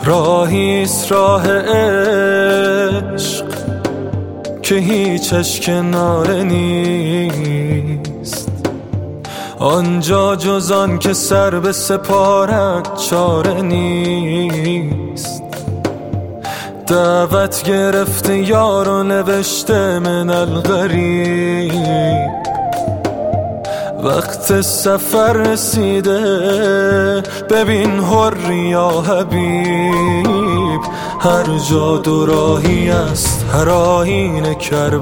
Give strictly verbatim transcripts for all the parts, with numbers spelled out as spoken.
راهیست راه عشق که هیچش کناره نیست، آنجا جز آن که سر به سپارت چاره نیست. دعوت گرفته یار و نوشته من الغریب، وقت سفر رسیده ببین حری یا حبیب. هر جا دو راهی است، هر آیین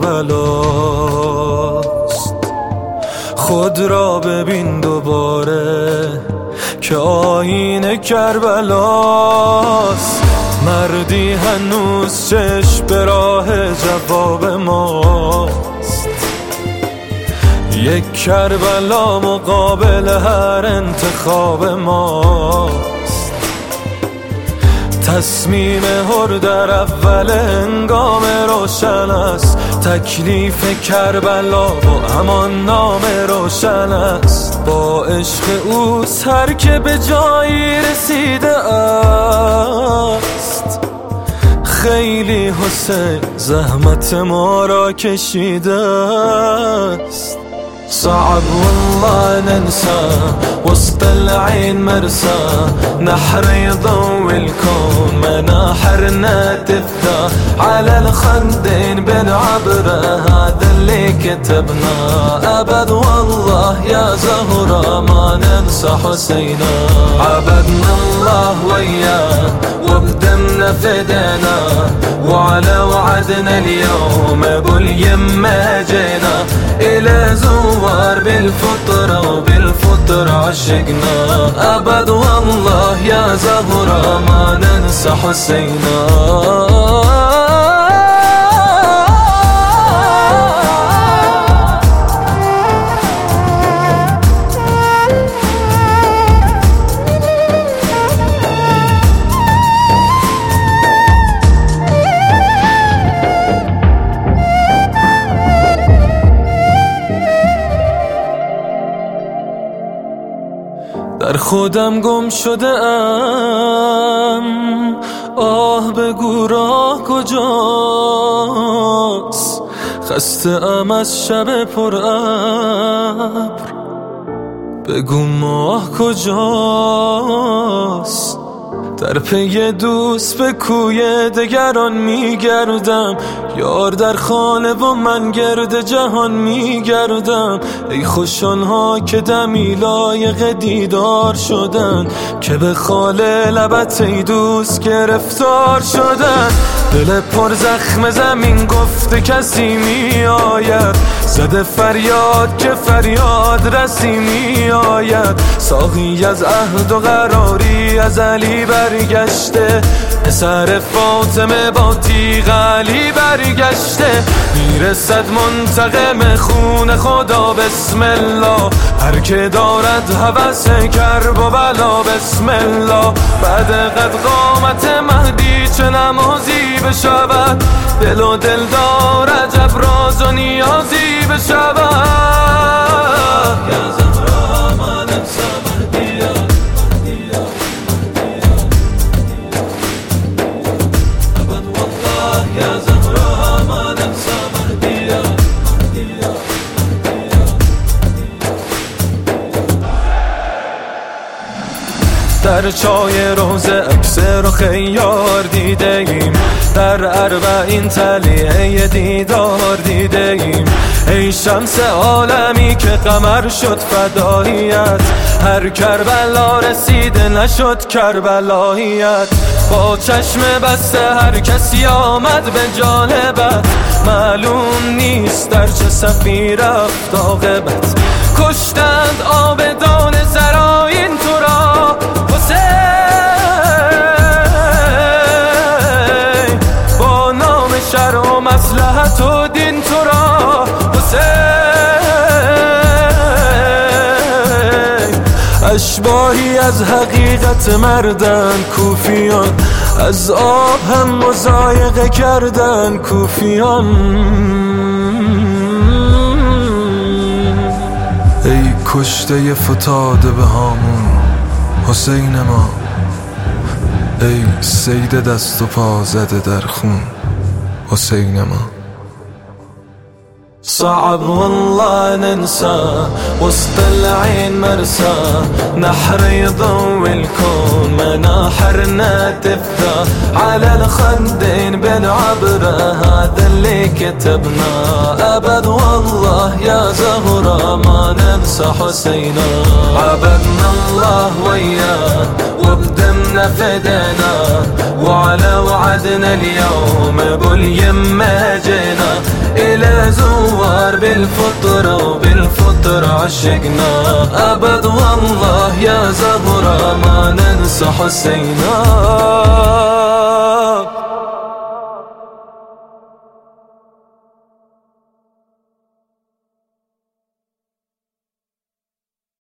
کربلاست. خود را ببین دوباره که آیین کربلاست. مردی هنوز چشم به راه جواب ماست، یک کربلا مقابل هر انتخاب ماست. تصمیم هر در اول هنگام روشن است، تکلیف کربلا با همان نام روشن است. با عشق اوست هر که به جایی رسیده است. خیلی حسین زحمت ما را کشیده است. صعب والله ننسى وسط العين مرسى، نحر يضوي الكون مناحرنا تفتى على الخدين بنعبره. هذا اللي كتبنا أبد والله يا زهرة ما ننسى حسينا. عبدنا الله وياه وبدمنا فدينا، وعلى وعدنا اليوم ابو اليمة جينا. إلى زوار بالفطرة وبالفطرة عشقنا، أبد والله يا زهرة ما ننسى حسينا. در خودم گم شده ام، آه بگو راه کجاست. خسته ام از شب پر ابر، بگو ماه کجاست. در پی دوست به کوی دگران میگردم، یار در خانه و من گرد جهان میگردم. ای خوش آنها که دمی لایق دیدار شدن، که به خال لبت ای دوست گرفتار شدن. دل پر زخم زمین گفته کسی می آید، زده فریاد که فریاد رسی می آید. ساقی از عهد و قراری از علی برگشته، پسر فاطمه با تیغ علی برگشته. میرسد منتقم خون خدا بسم الله، هر که دارد هوس کرب و بلا بسم الله. بعد قد قامت مهدی چه نمازی بشود، دل و دل دار عجب راز و نیازی بشود. یا زهرا ما ننسى مهدی‌ها، ابد والله یا زهرا ما ننسى مهدی‌ها. در چای روزه عکس رو خیار دیده ایم، در اربعین تلیه دیدار دیده ایم. ای شمس عالمی که قمر شد فداییت، هر کربلا رسیده نشد کربلاییت. با چشم بسته هر کسی آمد به جانبت، معلوم نیست در چه صفی رفت عاقبت. کشتند آبدان زراین تو را حسین، با نام شرع و مصلحت و دین تو را حسین. اشباهی از حقیقت مردن کوفیان، از آب هم مضایقه کردن کوفیان. ای کشته فتاده به هامون حسین ما، ای سید دست و پا زده در خون حسین ما. صعب والله ننسى وسط العين مرسى، نحر يضوي الكون مناحرنا تفتح على الخدين بالعبرة، هذا اللي كتبنا أبد والله يا زهرة ما ننسى حسينا. عبدنا الله وياه وبدمنا فدينا، وعلى وعدنا اليوم باليمة جينا، إلى زوار بالفطرة وبالفطرة عشقنا. أبد والله يا زهرة ما ننسى حسينا.